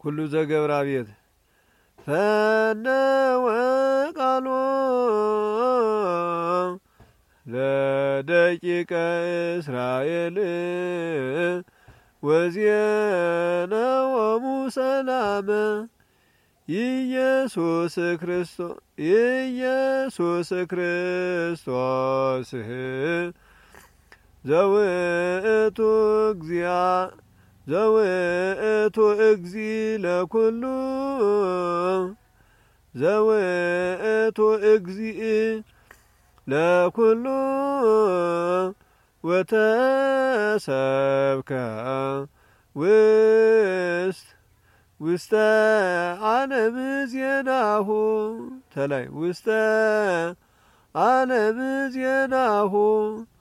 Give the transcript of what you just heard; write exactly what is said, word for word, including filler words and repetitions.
ኩሉ ዘገብራ ቤት ፈነወ ቃሎ ለደቂቀ እስራኤል ወዜነወሙ ሰላመ ኢየሱስ ክርስቶስ ኢየሱስ ክርስቶስ ዘውእቱ እግዚአ ዘውእቱ እግዚ ለኩሉ ዘውእቱ እግዚእ ለኩሉ ወተሰብከ ውስጥ ውስተ ዓለም ዜናሁ ተላይ ውስተ ዓለም ዜናሁ